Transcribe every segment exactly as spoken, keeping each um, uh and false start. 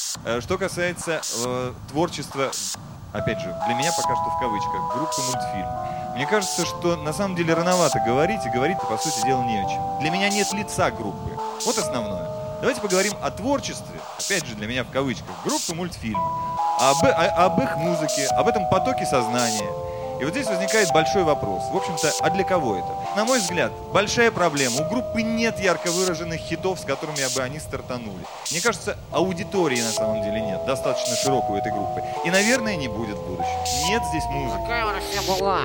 Э, Что касается э, творчества, опять же, для меня пока что в кавычках, группы «Мультфильм». Мне кажется, что на самом деле рановато говорить, и говорить-то, по сути дела, не о чем. Для меня нет лица группы. Вот основное. Давайте поговорим о творчестве, опять же, для меня в кавычках, группы «Мультфильм», об, о- об их музыке, об этом потоке сознания. И вот здесь возникает большой вопрос. В общем-то, а для кого это? На мой взгляд, большая проблема. У группы нет ярко выраженных хитов, с которыми бы они стартанули. Мне кажется, аудитории на самом деле нет, достаточно широкой у этой группы. И, наверное, не будет в будущем. Нет здесь музыки. Какая у нас все была?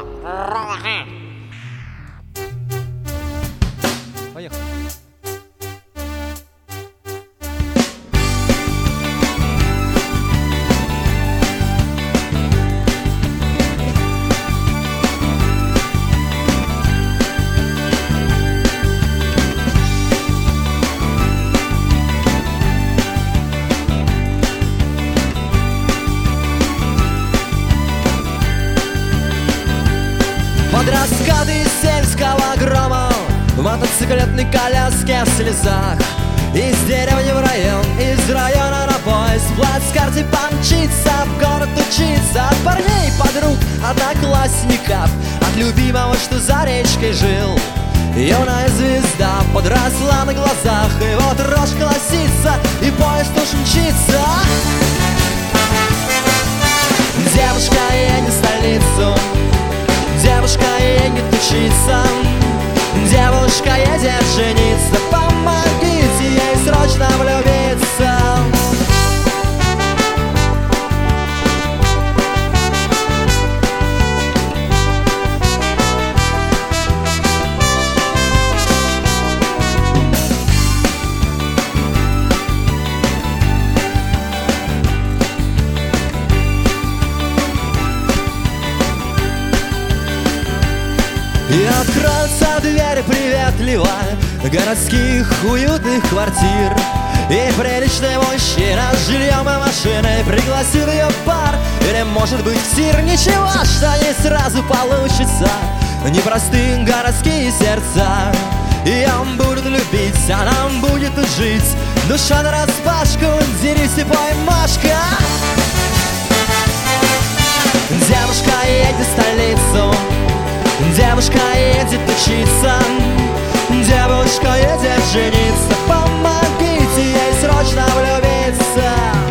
Поехали. Под раскаты сельского грома в мотоциклетной коляске в слезах. Из деревни в район, из района на поезд. В плацкарте помчится, в город учиться. От парней, подруг, одноклассников, от любимого, что за речкой жил. Юная звезда подросла на глазах, и вот рожь колосится, и поезд уж мчится. Девушка едет в столицу, девушка едет учиться, девушка едет жениться. Помогите ей срочно влюбиться. И откроются двери приветливо городских уютных квартир. И приличный мужчина с жильем и машиной пригласил ее в бар или, может быть, в тир. Ничего, что не сразу получится, непростые городские сердца. И он будет любить, а нам будет тут жить. Душа нараспашку, дерись и пой, Машка. Девушка едет в столицу, девушка едет учиться, девушка едет жениться. Помогите ей срочно влюбиться.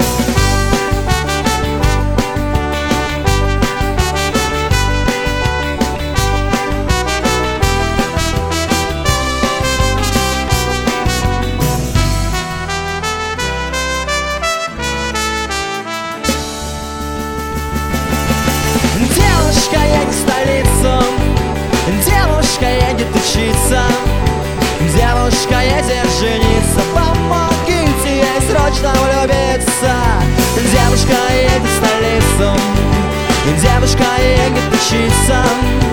Девушка едет в столицу, девушка едет учиться, девушка едет жениться. Помогите ей срочно влюбиться. Девушка едет в столицу, девушка едет учиться,